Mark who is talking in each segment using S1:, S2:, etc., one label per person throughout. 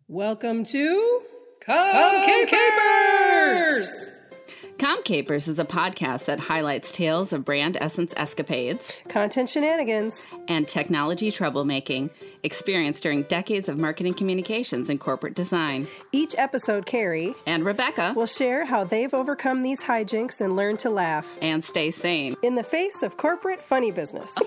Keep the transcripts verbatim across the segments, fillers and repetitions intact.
S1: Welcome to Comcapers!
S2: Comcapers is a podcast that highlights tales of brand essence escapades,
S1: content shenanigans,
S2: and technology troublemaking experienced during decades of marketing communications and corporate design.
S1: Each episode, Carrie
S2: and Rebecca
S1: will share how they've overcome these hijinks and learned to laugh
S2: and stay sane
S1: in the face of corporate funny business.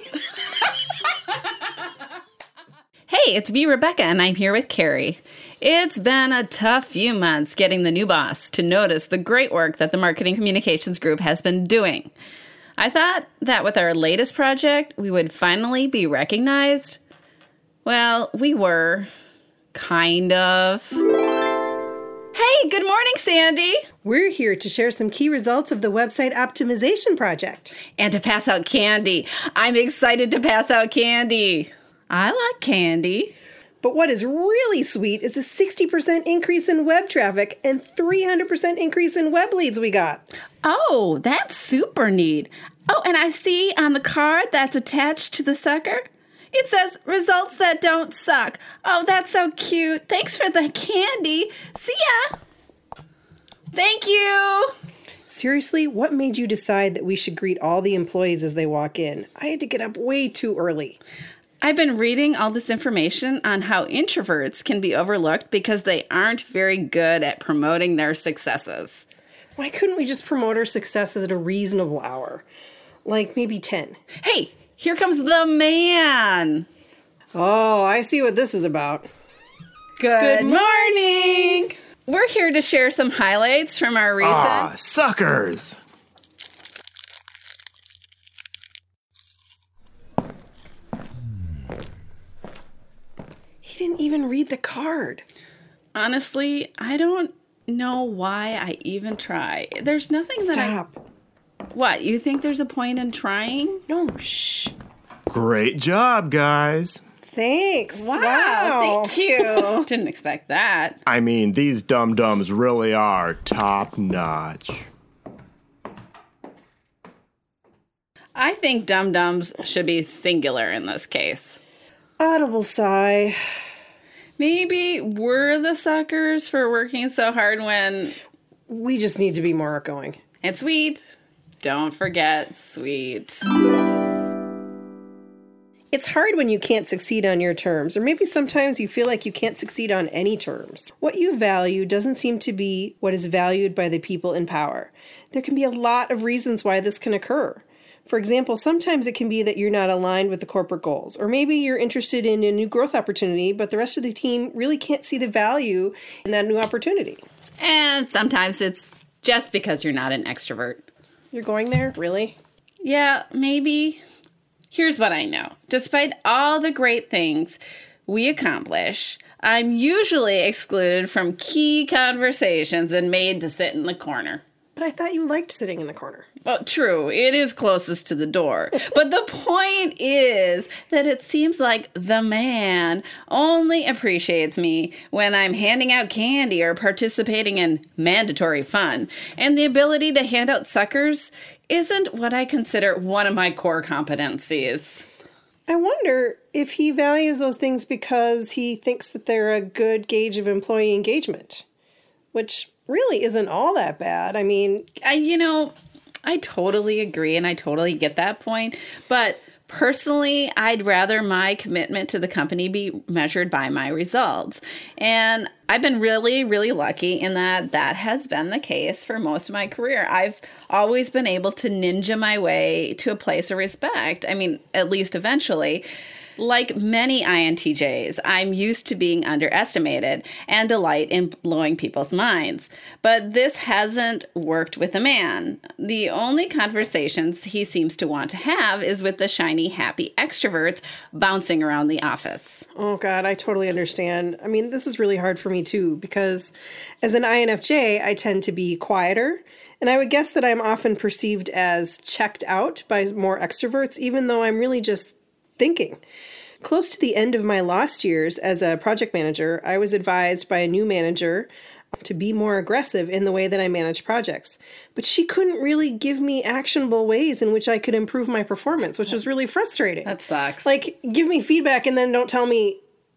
S2: Hey, it's me, Rebecca, and I'm here with Carrie. It's been a tough few months getting the new boss to notice the great work that the Marketing Communications Group has been doing. I thought that with our latest project, we would finally be recognized. Well, we were. Kind of. Hey, good morning, Sandy.
S1: We're here to share some key results of the website optimization project.
S2: And to pass out candy. I'm excited to pass out candy. I like candy.
S1: But what is really sweet is the sixty percent increase in web traffic and three hundred percent increase in web leads we got.
S2: Oh, that's super neat. Oh, and I see on the card that's attached to the sucker, it says results that don't suck. Oh, that's so cute. Thanks for the candy. See ya. Thank you.
S1: Seriously, what made you decide that we should greet all the employees as they walk in? I had to get up way too early.
S2: I've been reading all this information on how introverts can be overlooked because they aren't very good at promoting their successes.
S1: Why couldn't we just promote our successes at a reasonable hour? Like maybe ten.
S2: Hey, here comes the man.
S1: Oh, I see what this is about.
S2: Good, Good morning. We're here to share some highlights from our recent...
S3: Ah, suckers!
S1: He didn't even read the card.
S2: Honestly, I don't know why I even try. There's nothing that I...
S1: Stop.
S2: What, you think there's a point in trying?
S1: No, shh.
S3: Great job, guys.
S1: Thanks.
S2: Wow,
S1: wow.
S2: Thank you. Didn't expect that.
S3: I mean, these dum-dums really are top-notch.
S2: I think dum-dums should be singular in this case.
S1: Audible sigh.
S2: Maybe we're the suckers for working so hard when...
S1: We just need to be more outgoing.
S2: And sweet. Don't forget sweet.
S1: It's hard when you can't succeed on your terms, or maybe sometimes you feel like you can't succeed on any terms. What you value doesn't seem to be what is valued by the people in power. There can be a lot of reasons why this can occur. For example, sometimes it can be that you're not aligned with the corporate goals, or maybe you're interested in a new growth opportunity, but the rest of the team really can't see the value in that new opportunity.
S2: And sometimes it's just because you're not an extrovert.
S1: You're going there? Really?
S2: Yeah, maybe. Here's what I know. Despite all the great things we accomplish, I'm usually excluded from key conversations and made to sit in the corner.
S1: But I thought you liked sitting in the corner.
S2: Well, true. It is closest to the door. But the point is that it seems like the man only appreciates me when I'm handing out candy or participating in mandatory fun. And the ability to hand out suckers isn't what I consider one of my core competencies.
S1: I wonder if he values those things because he thinks that they're a good gauge of employee engagement, which really isn't all that bad. I mean,
S2: I, you know, I totally agree and I totally get that point. But personally, I'd rather my commitment to the company be measured by my results. And I've been really, really lucky in that that has been the case for most of my career. I've always been able to ninja my way to a place of respect. I mean, at least eventually. Like many I N T Js, I'm used to being underestimated and delight in blowing people's minds. But this hasn't worked with a man. The only conversations he seems to want to have is with the shiny, happy extroverts bouncing around the office.
S1: Oh, God, I totally understand. I mean, this is really hard for me, too, because as an I N F J, I tend to be quieter. And I would guess that I'm often perceived as checked out by more extroverts, even though I'm really just thinking. Close to the end of my last years as a project manager, I was advised by a new manager to be more aggressive in the way that I manage projects. But she couldn't really give me actionable ways in which I could improve my performance, which was really frustrating.
S2: That sucks.
S1: Like, give me feedback and then don't tell me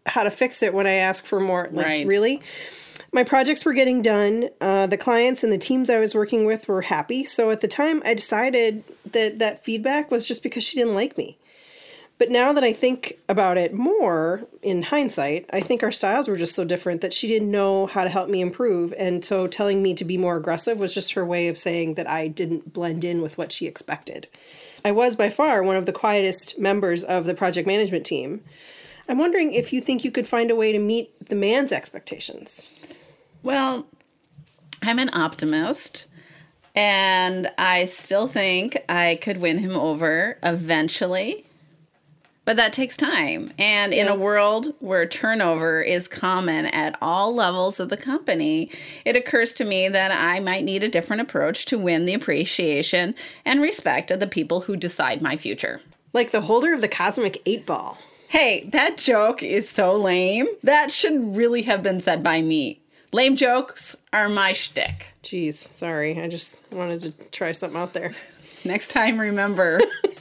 S1: how to fix it when I ask for more. Like,
S2: Right.
S1: really? My projects were getting done. Uh, the clients and the teams I was working with were happy. So at the time, I decided that that feedback was just because she didn't like me. But now that I think about it more in hindsight, I think our styles were just so different that she didn't know how to help me improve. And so telling me to be more aggressive was just her way of saying that I didn't blend in with what she expected. I was by far one of the quietest members of the project management team. I'm wondering if you think you could find a way to meet the man's expectations.
S2: Well, I'm an optimist, and I still think I could win him over eventually. But that takes time. And in a world where turnover is common at all levels of the company, it occurs to me that I might need a different approach to win the appreciation and respect of the people who decide my future.
S1: Like the holder of the cosmic eight ball.
S2: Hey, that joke is so lame. That should really have been said by me. Lame jokes are my shtick.
S1: Jeez, sorry. I just wanted to try something out there.
S2: Next time, remember.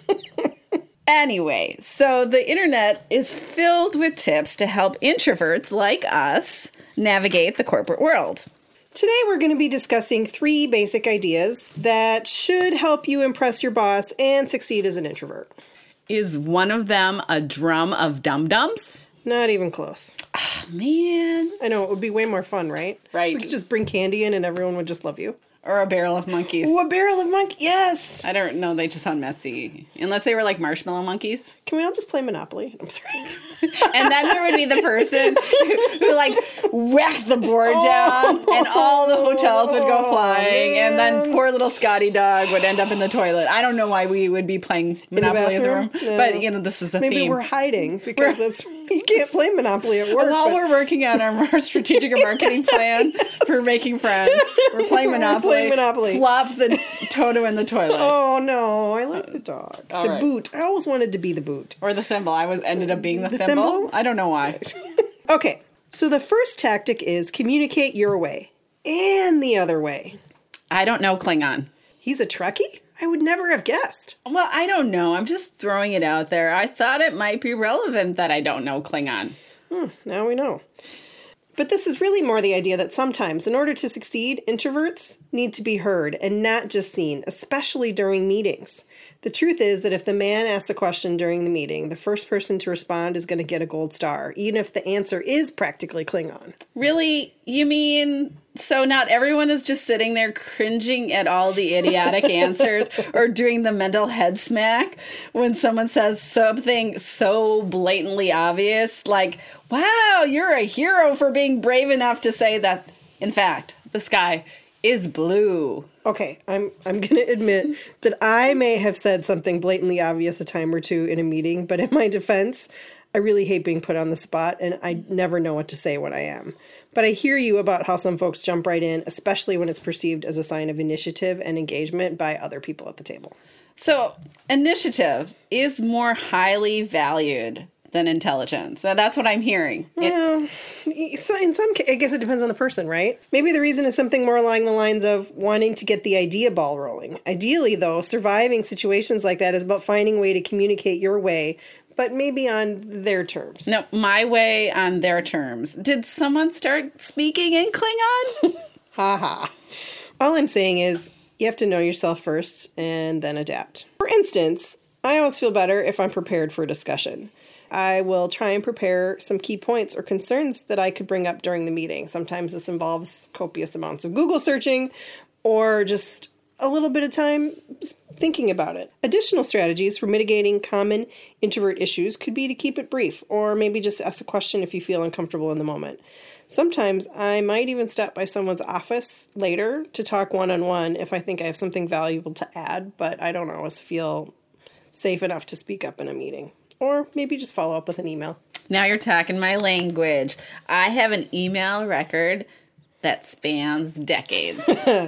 S2: Anyway, so the internet is filled with tips to help introverts like us navigate the corporate world.
S1: Today we're going to be discussing three basic ideas that should help you impress your boss and succeed as an introvert.
S2: Is one of them a drum of dum-dums?
S1: Not even close.
S2: Oh, man.
S1: I know, it would be way more fun, right?
S2: Right.
S1: We could just bring candy in and everyone would just love you.
S2: Or a barrel of monkeys.
S1: Ooh, a barrel of monkeys, yes!
S2: I don't know, they just sound messy. Unless they were like marshmallow monkeys.
S1: Can we all just play Monopoly? I'm sorry.
S2: And then there would be the person who, who like whacked the board down and all the hotels would go flying, and then poor little Scotty dog would end up in the toilet. I don't know why we would be playing Monopoly in the, room,
S1: No.
S2: but you know, this is the
S1: Maybe
S2: theme.
S1: we're hiding because
S2: We're-
S1: that's you can't play Monopoly at work.
S2: While
S1: but-
S2: we're working on our more strategic marketing plan for making friends, we're playing Monopoly.
S1: We're playing Monopoly.
S2: Flop the Toto in the toilet.
S1: Oh no, I like the dog.
S2: all
S1: the
S2: right.
S1: boot. I always wanted to be the boot.
S2: Or the thimble. I was ended up being the,
S1: The
S2: thimble.
S1: thimble?
S2: I don't know why.
S1: Okay, so the first tactic is communicate your way and the other way.
S2: I don't know Klingon.
S1: He's a Trekkie? I would never have guessed.
S2: Well, I don't know. I'm just throwing it out there. I thought it might be relevant that I don't know Klingon.
S1: Hmm, now we know. But this is really more the idea that sometimes, in order to succeed, introverts need to be heard and not just seen, especially during meetings. The truth is that if the man asks a question during the meeting, the first person to respond is going to get a gold star, even if the answer is practically Klingon.
S2: Really? You mean, so not everyone is just sitting there cringing at all the idiotic answers or doing the mental head smack when someone says something so blatantly obvious, like, wow, you're a hero for being brave enough to say that, in fact, the sky is blue.
S1: Okay, I'm I'm going to admit that I may have said something blatantly obvious a time or two in a meeting, but in my defense, I really hate being put on the spot, and I never know what to say when I am. But I hear you about how some folks jump right in, especially when it's perceived as a sign of initiative and engagement by other people at the table.
S2: So, initiative is more highly valued than intelligence. So that's what I'm hearing. It-
S1: Well, so in some ca- I guess it depends on the person, right? Maybe the reason is something more along the lines of wanting to get the idea ball rolling. Ideally, though, surviving situations like that is about finding a way to communicate your way, but maybe on their terms.
S2: No, my way on their terms. Did someone start speaking in Klingon?
S1: Ha ha. All I'm saying is you have to know yourself first and then adapt. For instance, I always feel better if I'm prepared for a discussion. I will try and prepare some key points or concerns that I could bring up during the meeting. Sometimes this involves copious amounts of Google searching or just a little bit of time thinking about it. Additional strategies for mitigating common introvert issues could be to keep it brief, or maybe just ask a question if you feel uncomfortable in the moment. Sometimes I might even stop by someone's office later to talk one-on-one if I think I have something valuable to add, but I don't always feel safe enough to speak up in a meeting. Or maybe just follow up with an email.
S2: Now you're talking my language. I have an email record that spans decades.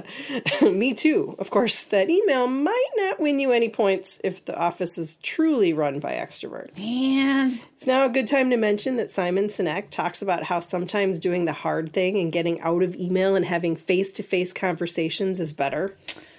S1: Me too. Of course, that email might not win you any points if the office is truly run by extroverts.
S2: Man.
S1: It's now a good time to mention that Simon Sinek talks about how sometimes doing the hard thing and getting out of email and having face-to-face conversations is better.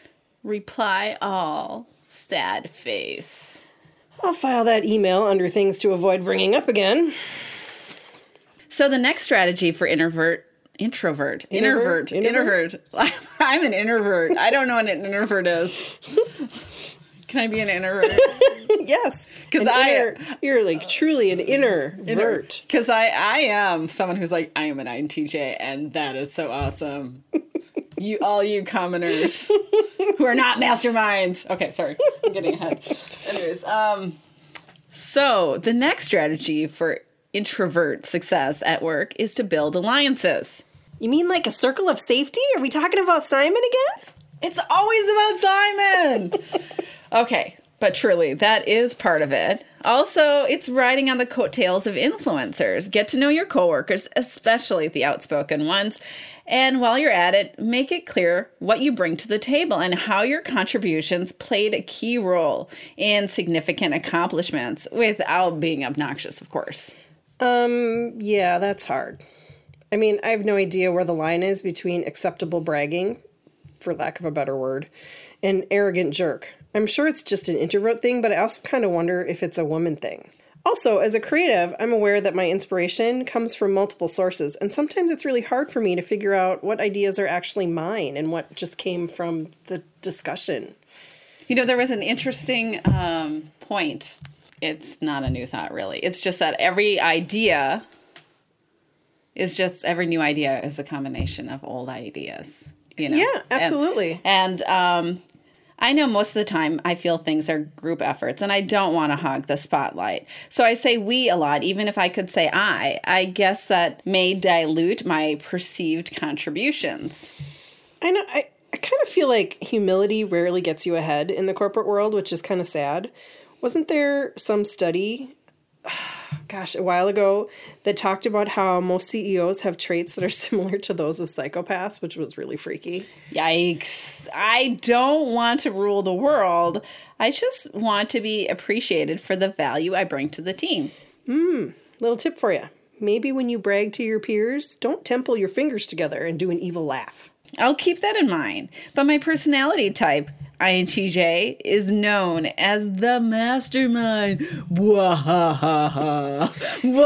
S2: Reply all. Sad face.
S1: I'll file that email under things to avoid bringing up again.
S2: So the next strategy for introvert, introvert, introvert,
S1: Introvert?
S2: introvert. I'm an introvert. I don't know what an introvert is. Can I be an introvert?
S1: Yes.
S2: 'Cause
S1: An
S2: I-
S1: inner- you're like truly an inner vert.
S2: Because I, I am someone who's like, I am an I N T J, and that is so awesome. You, all you commoners who are not masterminds. Okay, sorry, I'm getting ahead. Anyways, um, so the next strategy for introvert success at work is to build alliances.
S1: You mean like a circle of safety? Are we talking about Simon again?
S2: It's always about Simon. Okay, but truly, that is part of it. Also, it's riding on the coattails of influencers. Get to know your coworkers, especially the outspoken ones. And while you're at it, make it clear what you bring to the table and how your contributions played a key role in significant accomplishments without being obnoxious, of course.
S1: Um, yeah, that's hard. I mean, I have no idea where the line is between acceptable bragging, for lack of a better word, and arrogant jerk. I'm sure it's just an introvert thing, but I also kind of wonder if it's a woman thing. Also, as a creative, I'm aware that my inspiration comes from multiple sources, and sometimes it's really hard for me to figure out what ideas are actually mine and what just came from the discussion.
S2: You know, there was an interesting um, point. It's not a new thought, really. It's just that every idea is just, every new idea is a combination of old ideas. You know?
S1: Yeah, absolutely.
S2: And, and um, I know most of the time I feel things are group efforts and I don't want to hog the spotlight. So I say we a lot, even if I could say I. I guess that may dilute my perceived contributions.
S1: I know. I, I kind of feel like humility rarely gets you ahead in the corporate world, which is kind of sad. Wasn't there some study, gosh, a while ago that talked about how most C E Os have traits that are similar to those of psychopaths, which was really freaky.
S2: Yikes. I don't want to rule the world. I just want to be appreciated for the value I bring to the team.
S1: Hmm. Little tip for you. Maybe when you brag to your peers, don't temple your fingers together and do an evil laugh.
S2: I'll keep that in mind. But my personality type, I N T J, is known as the mastermind. Wahahaha.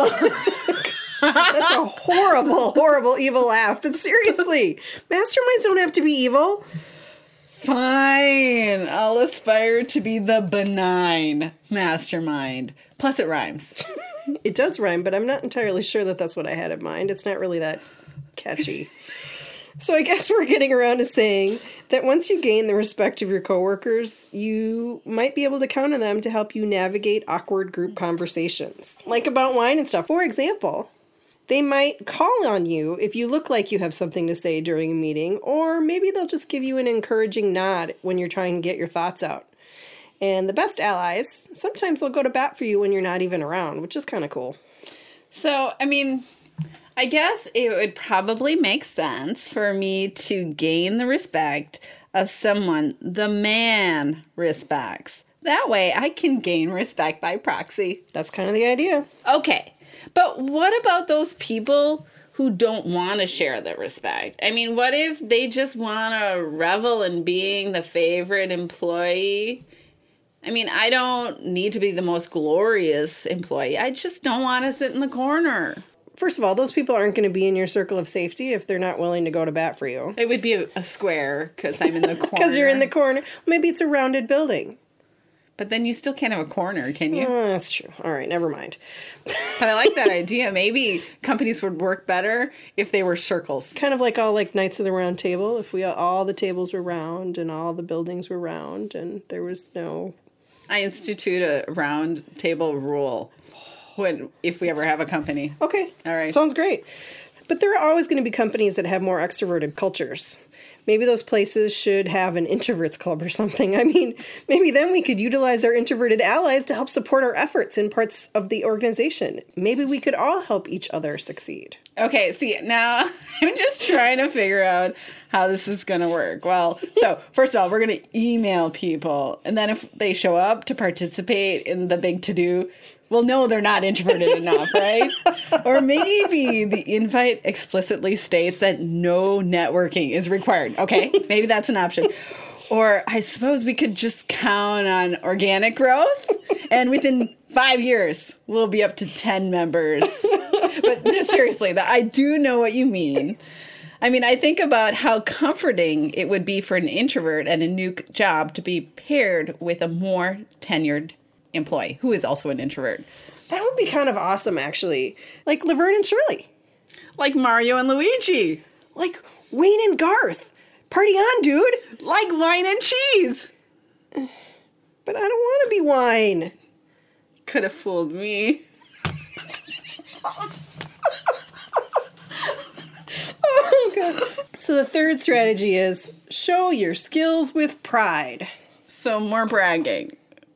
S1: That's a horrible, horrible evil laugh. But seriously, masterminds don't have to be evil.
S2: Fine. I'll aspire to be the benign mastermind. Plus, it rhymes.
S1: It does rhyme, but I'm not entirely sure that that's what I had in mind. It's not really that catchy. So I guess we're getting around to saying that once you gain the respect of your coworkers, you might be able to count on them to help you navigate awkward group conversations, like about wine and stuff. For example, they might call on you if you look like you have something to say during a meeting, or maybe they'll just give you an encouraging nod when you're trying to get your thoughts out. And the best allies, sometimes they'll go to bat for you when you're not even around, which is kind of cool.
S2: So, I mean, I guess it would probably make sense for me to gain the respect of someone the man respects. That way I can gain respect by proxy.
S1: That's kind of the idea.
S2: Okay, but what about those people who don't want to share the respect? I mean, what if they just want to revel in being the favorite employee? I mean, I don't need to be the most glorious employee. I just don't want to sit in the corner.
S1: First of all, those people aren't going to be in your circle of safety if they're not willing to go to bat for you.
S2: It would be a, a square because I'm in the corner.
S1: Because you're in the corner. Maybe it's a rounded building.
S2: But then you still can't have a corner, can you?
S1: Oh, that's true. All right, never mind.
S2: But I like that idea. Maybe companies would work better if they were circles.
S1: Kind of like all like Knights of the Round Table. If we all the tables were round and all the buildings were round and there was no...
S2: I institute a round table rule when if we ever have a company.
S1: Okay.
S2: All right.
S1: Sounds great. But there are always going to be companies that have more extroverted cultures. Maybe those places should have an introverts club or something. I mean, maybe then we could utilize our introverted allies to help support our efforts in parts of the organization. Maybe we could all help each other succeed.
S2: Okay, see, now I'm just trying to figure out how this is going to work. Well, so first of all, we're going to email people. And then if they show up to participate in the big to-do, we'll know they're not introverted enough, right? Or maybe the invite explicitly states that no networking is required. Okay, maybe that's an option. Or I suppose we could just count on organic growth, and within five years, we'll be up to ten members. But just seriously, that I do know what you mean. I mean, I think about how comforting it would be for an introvert at a new job to be paired with a more tenured employee who is also an introvert.
S1: That would be kind of awesome, actually. Like Laverne and Shirley.
S2: Like Mario and Luigi.
S1: Like Wayne and Garth. Party on, dude.
S2: Like wine and cheese.
S1: But I don't want to be wine.
S2: Could have fooled me.
S1: Oh, God. So the third strategy is show your skills with pride.
S2: So more bragging.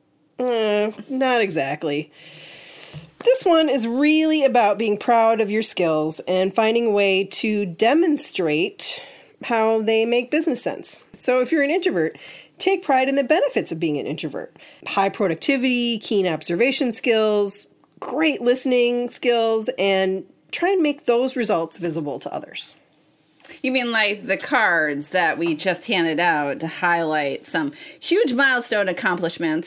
S1: Uh, not exactly. This one is really about being proud of your skills and finding a way to demonstrate how they make business sense. So if you're an introvert, take pride in the benefits of being an introvert. High productivity, keen observation skills, great listening skills, and try and make those results visible to others.
S2: You mean like the cards that we just handed out to highlight some huge milestone accomplishments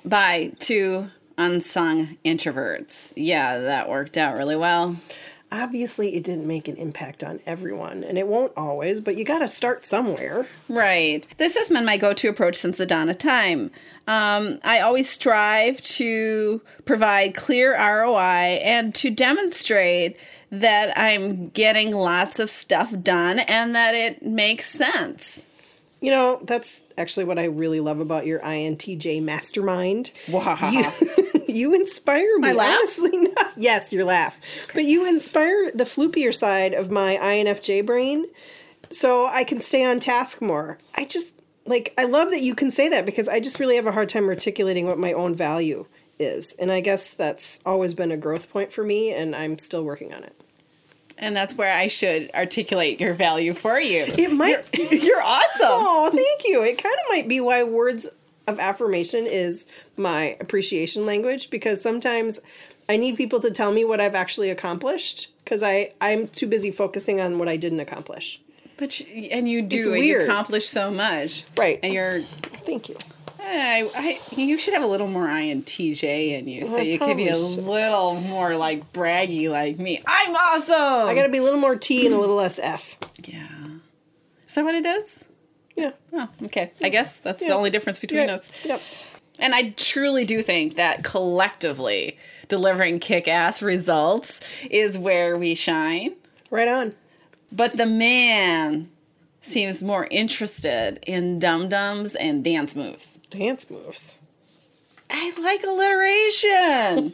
S2: by two unsung introverts? Yeah, that worked out really well.
S1: Obviously, it didn't make an impact on everyone, and it won't always, but you gotta start somewhere.
S2: Right. This has been my go-to approach since the dawn of time. Um, I always strive to provide clear R O I and to demonstrate that I'm getting lots of stuff done and that it makes sense.
S1: You know, that's actually what I really love about your I N T J mastermind.
S2: Wow.
S1: You, you inspire me.
S2: My laugh?
S1: Honestly, not, yes, your laugh. But you inspire the floopier side of my I N F J brain so I can stay on task more. I just, like, I love that you can say that because I just really have a hard time articulating what my own value is. And I guess that's always been a growth point for me, and I'm still working on it.
S2: And that's where I should articulate your value for you.
S1: It might.
S2: You're, you're awesome.
S1: Oh, thank you. It kind of might be why words of affirmation is my appreciation language, because sometimes I need people to tell me what I've actually accomplished because I I'm too busy focusing on what I didn't accomplish.
S2: But you, and you do,
S1: It's
S2: and
S1: weird.
S2: you accomplish so much,
S1: Right.
S2: And you're.
S1: Thank you.
S2: I, I, you should have a little more I N T J in you, so
S1: I
S2: you could be a
S1: probably should.
S2: little more like braggy like me. I'm awesome.
S1: I got to be a little more T and a little less F.
S2: Yeah. Is that what it is?
S1: Yeah.
S2: Oh, okay. I guess that's
S1: Yeah.
S2: the only difference between
S1: Yeah.
S2: us.
S1: Yep.
S2: And I truly do think that collectively delivering kick-ass results is where we shine.
S1: Right on.
S2: But the man seems more interested in dum-dums and dance moves.
S1: Dance moves.
S2: I like alliteration.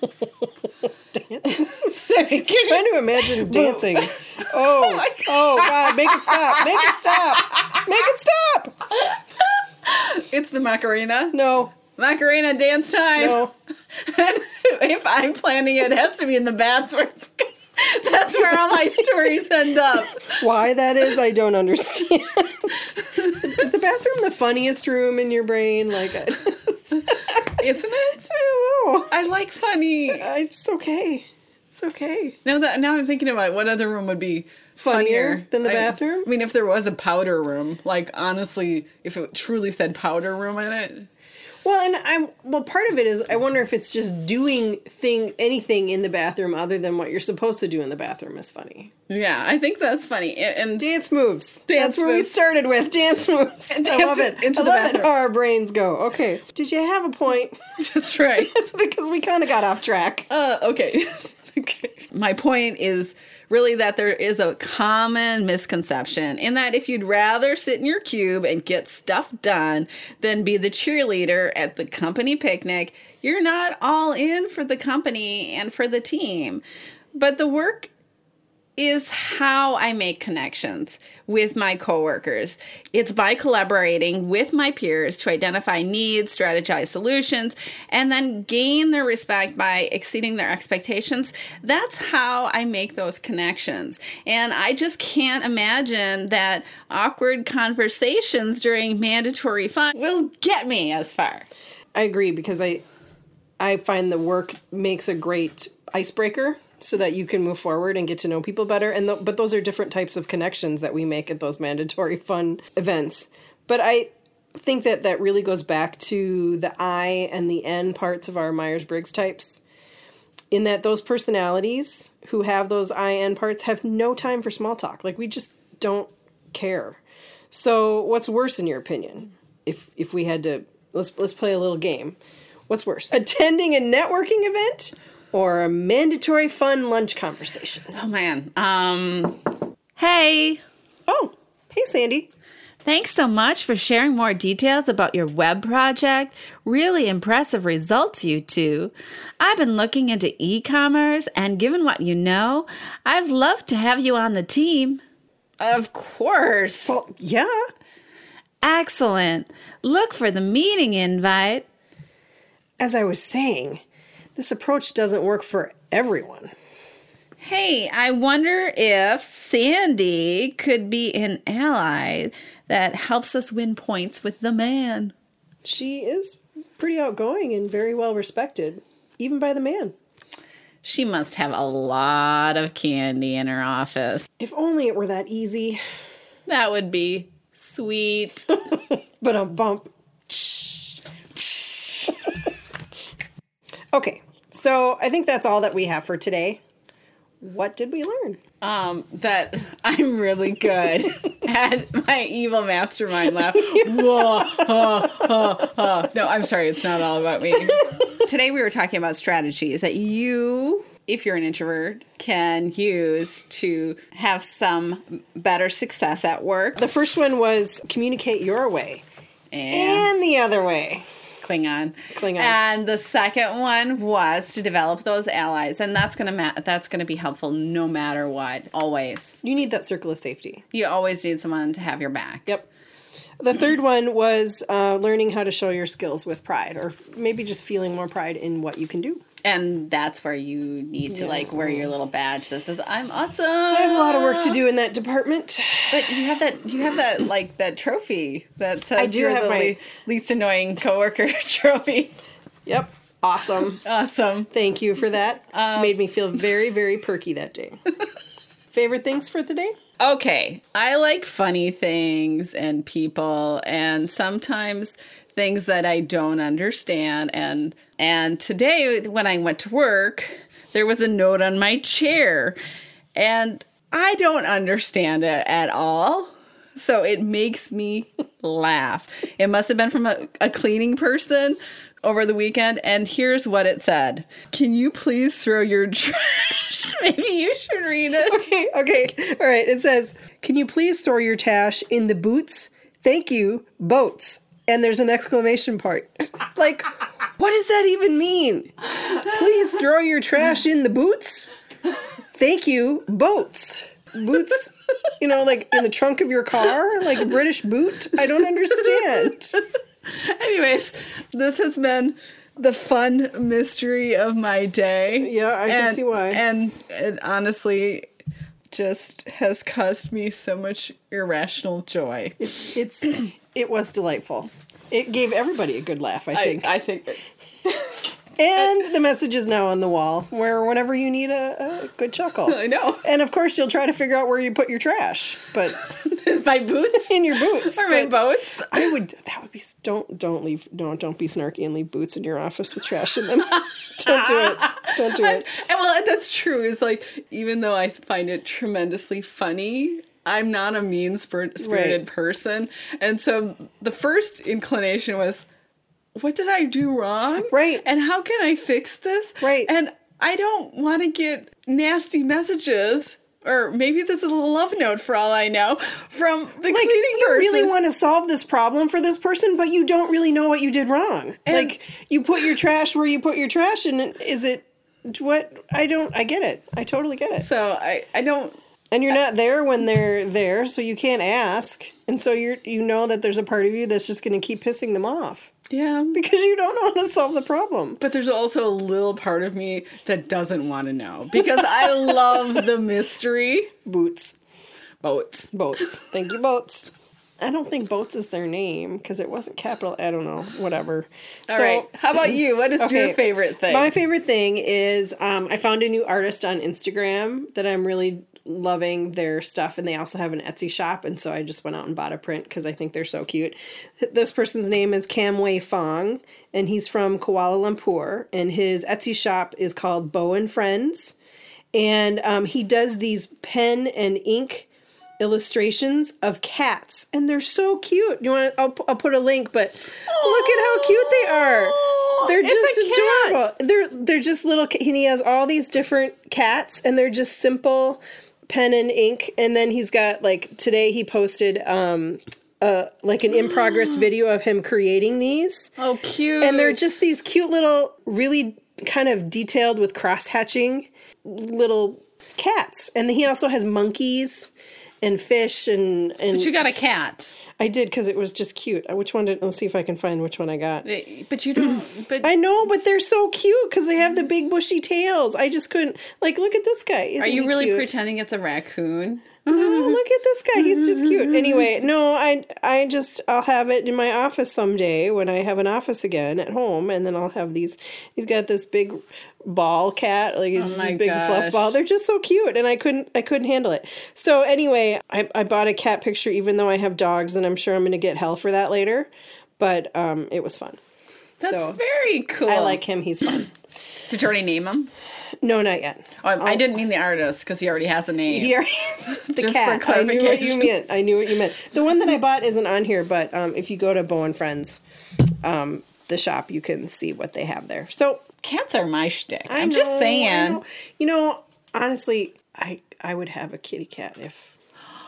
S1: I'm trying to imagine dancing. Oh, oh God, make it stop. Make it stop. Make it stop.
S2: It's the Macarena.
S1: No.
S2: Macarena dance time.
S1: No.
S2: And if I'm planning it, it has to be in the bathroom. That's where all my stories end up.
S1: Why that is, I don't understand. Is the bathroom the funniest room in your brain? Like, I,
S2: Isn't it?
S1: I don't know.
S2: I like funny.
S1: I, it's okay. It's okay.
S2: Now that now I'm thinking about what other room would be
S1: Funnier
S2: funnier
S1: than the
S2: I-
S1: bathroom?
S2: I mean, if there was a powder room, like honestly, if it truly said powder room in it.
S1: Well, and I'm well. Part of it is I wonder if it's just doing thing anything in the bathroom other than what you're supposed to do in the bathroom is funny.
S2: Yeah, I think that's funny. A- And
S1: Dance moves.
S2: Dance
S1: That's where we
S2: moves.
S1: started with dance moves. I
S2: Dance
S1: love it.
S2: into
S1: I
S2: the
S1: love it
S2: bathroom.
S1: how our brains go. Okay. Did you have a point?
S2: that's right.
S1: Because we kind of got off track.
S2: Uh, okay. Okay. My point is really that there is a common misconception in that if you'd rather sit in your cube and get stuff done than be the cheerleader at the company picnic, you're not all in for the company and for the team. But the work is how I make connections with my coworkers. It's by collaborating with my peers to identify needs, strategize solutions, and then gain their respect by exceeding their expectations. That's how I make those connections. And I just can't imagine that awkward conversations during mandatory fun will get me as far.
S1: I agree because I I find the work makes a great icebreaker so that you can move forward and get to know people better. And th- but those are different types of connections that we make at those mandatory fun events. But I think that that really goes back to the I and the N parts of our Myers-Briggs types. in that those personalities who have those I N parts have no time for small talk. Like, we just don't care. So what's worse in your opinion? If if we had to, let's let's play a little game. What's worse? Attending a networking event or a mandatory fun lunch conversation?
S2: Oh, man. Um, hey.
S1: Oh, hey, Sandy.
S2: Thanks so much for sharing more details about your web project. Really impressive results, you two. I've been looking into e-commerce, and given what you know, I'd love to have you on the team. Of course.
S1: Well, yeah.
S2: Excellent. Look for the meeting invite.
S1: As I was saying, this approach doesn't work for everyone.
S2: Hey, I wonder if Sandy could be an ally that helps us win points with the man.
S1: She is pretty outgoing and very well respected, even by the man.
S2: She must have a lot of candy in her office.
S1: If only it were that easy.
S2: That would be sweet.
S1: But a bump. Okay, so I think that's all that we have for today. What did we learn?
S2: Um, that I'm really good at my evil mastermind laugh. Whoa, ha, ha, ha. No, I'm sorry. It's not all about me. Today we were talking about strategies that you, if you're an introvert, can use to have some better success at work.
S1: The first one was communicate your way.
S2: And,
S1: And the other way.
S2: Klingon.
S1: Klingon.
S2: And the second one was to develop those allies, and that's gonna ma- that's gonna be helpful no matter what. Always,
S1: You need that circle of safety.
S2: you always need someone to have your back.
S1: Yep. The third one was uh, learning how to show your skills with pride, or maybe just feeling more pride in what you can do.
S2: And that's where you need to
S1: Yeah.
S2: like wear your little badge that says "I'm awesome."
S1: I have a lot of work to do in that department.
S2: But you have that you have that like that trophy that says
S1: I do
S2: you're
S1: have
S2: the
S1: my-
S2: le- least annoying coworker trophy.
S1: Yep. Awesome.
S2: Awesome.
S1: Thank you for that. Made me feel very, very perky that day. Favorite things for the day?
S2: Okay, I like funny things and people, and sometimes things that I don't understand. And and today, when I went to work, there was a note on my chair, and I don't understand it at all. So it makes me laugh. It must have been from a, a cleaning person over the weekend, and here's what it said. Can you please throw your trash? Maybe you should read it.
S1: Okay, okay. All right. It says, can you please throw your trash in the boots? Thank you, boats. And there's an exclamation part. Like, what does that even mean? Please throw your trash in the boots? Thank you, boats. Boots, you know, like in the trunk of your car? Like a British boot? I don't understand.
S2: Anyways, this has been the fun mystery of my day.
S1: Yeah, I can
S2: And-
S1: see why.
S2: And it honestly just has caused me so much irrational joy.
S1: It's, it's, it was delightful. It gave everybody a good laugh, I
S2: I
S1: think.
S2: I think
S1: And the message is now on the wall, where whenever you need a, a good chuckle.
S2: I know.
S1: And of course, you'll try to figure out where you put your trash, but
S2: My boots
S1: in your boots.
S2: or my
S1: But
S2: boats.
S1: I would. That would be. Don't don't leave. Don't don't be snarky and leave boots in your office with trash in them. Don't do it. Don't do it.
S2: And well, that's true. Is like even though I find it tremendously funny, I'm not a mean spir- spirited
S1: Right.
S2: person, and so the first inclination was, what did I do wrong?
S1: Right.
S2: And how can I fix this?
S1: Right.
S2: And I don't want to get nasty messages, or maybe this is a love note for all I know, from the
S1: Like,
S2: cleaning
S1: you
S2: person.
S1: really want to solve this problem for this person, but you don't really know what you did wrong.
S2: And-
S1: like, you put your trash where you put your trash, and it- is it what? I don't. I get it. I totally get it.
S2: so I, I don't.
S1: And you're not there when they're there, so you can't ask. And so you're you know that there's a part of you that's just going to keep pissing them off
S2: Yeah.
S1: because you don't know how to solve the problem.
S2: But there's also a little part of me that doesn't want to know because I love the mystery.
S1: Boots.
S2: Boats.
S1: Boats. Thank you, Boats. I don't think Boats is their name because it wasn't capital. I don't know. Whatever.
S2: All right. How about you? What is
S1: Okay,
S2: your favorite thing?
S1: My favorite thing is um, I found a new artist on Instagram that I'm really loving their stuff, and they also have an Etsy shop, and so I just went out and bought a print because I think they're so cute. This person's name is Kamway Fong, and he's from Kuala Lumpur, and his Etsy shop is called Bo and Friends, and um, he does these pen and ink illustrations of cats, and they're so cute. You want? I'll, I'll put a link, but look at how cute they are. They're just adorable. They're they're just little. And he has all these different cats, and they're just simple pen and ink. And then he's got, like, today he posted um uh like an in progress video of him creating these.
S2: Oh, cute!
S1: And they're just these cute little, really kind of detailed with cross hatching little cats. And he also has monkeys and fish and and.
S2: But you got a cat.
S1: I did, because it was just cute. Which one did... Let's see if I can find which one I got.
S2: But you don't... But
S1: I know, but they're so cute, because they have the big bushy tails. I just couldn't... Like, look at this guy. Isn't
S2: are you
S1: he
S2: really
S1: cute?
S2: pretending it's a raccoon?
S1: No, look at this guy. He's just cute. Anyway, no, I I just... I'll have it in my office someday when I have an office again at home, and then I'll have these... He's got this big ball cat, like it's
S2: Oh
S1: just
S2: my
S1: a big
S2: gosh.
S1: fluff ball. They're just so cute, and I couldn't I couldn't handle it. So anyway, I, I bought a cat picture, even though I have dogs, and I'm sure I'm going to get hell for that later. But um, it was fun.
S2: That's
S1: So,
S2: very cool.
S1: I like him. He's fun.
S2: Did you already name him?
S1: No, not yet.
S2: Oh, I didn't mean the artist, because he already has a name.
S1: Here, the
S2: Just
S1: cat.
S2: for
S1: I knew what you
S2: clarification.
S1: meant. I knew what you meant. The one that I bought isn't on here, but um, if you go to Bo and Friends, um, the shop, you can see what they have there. So
S2: Cats are my shtick.
S1: I
S2: I'm
S1: know,
S2: just
S1: I
S2: saying.
S1: know. You know, honestly, I I would have a kitty cat if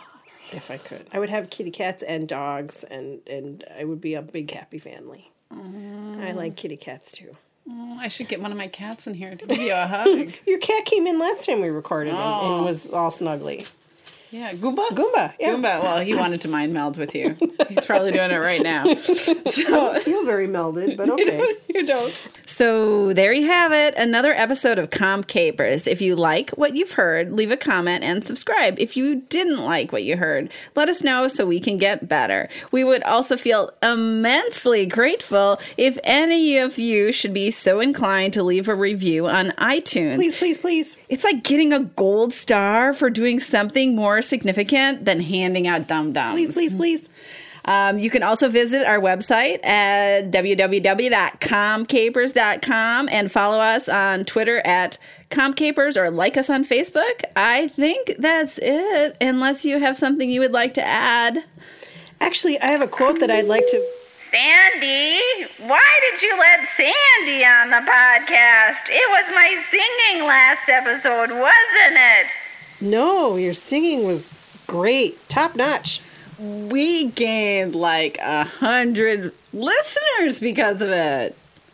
S1: if I could. I would have kitty cats and dogs, and and I would be a big happy family. Mm. I like kitty cats too.
S2: Oh, I should get one of my cats in here to give you a hug.
S1: Your cat came in last time we recorded and,
S2: Oh.
S1: and was all snuggly.
S2: Yeah, Goomba?
S1: Goomba, yeah.
S2: Goomba. Well, he wanted to mind meld with you. He's probably doing it right now.
S1: I don't feel very melded, but okay.
S2: You don't. So there you have it. Another episode of Comp Capers. If you like what you've heard, leave a comment and subscribe. If you didn't like what you heard, let us know so we can get better. We would also feel immensely grateful if any of you should be so inclined to leave a review on iTunes.
S1: Please, please, please.
S2: It's like getting a gold star for doing something more significant than handing out dum-dums.
S1: Please, please, please.
S2: Um, you can also visit our website at w w w dot comcapers dot com and follow us on Twitter at comcapers or like us on Facebook. I think that's it, unless you have something you would like to add.
S1: Actually, I have a quote that I'd like to...
S4: Sandy, why did you let Sandy on the podcast? It was my singing last episode, wasn't it?
S1: No, your singing was great. Top notch.
S2: We gained like a hundred listeners because of it.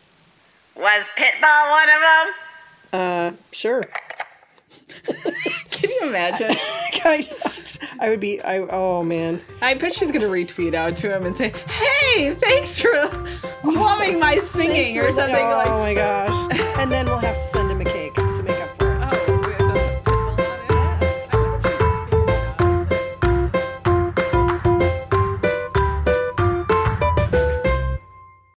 S4: Was Pitbull one of them?
S1: Uh, sure.
S2: Can you imagine?
S1: I, I would be, I, oh man.
S2: I bet she's gonna retweet out to him and say, "Hey, thanks for loving my singing," or something
S1: oh
S2: like.
S1: my gosh. And then we'll have to send him a cake.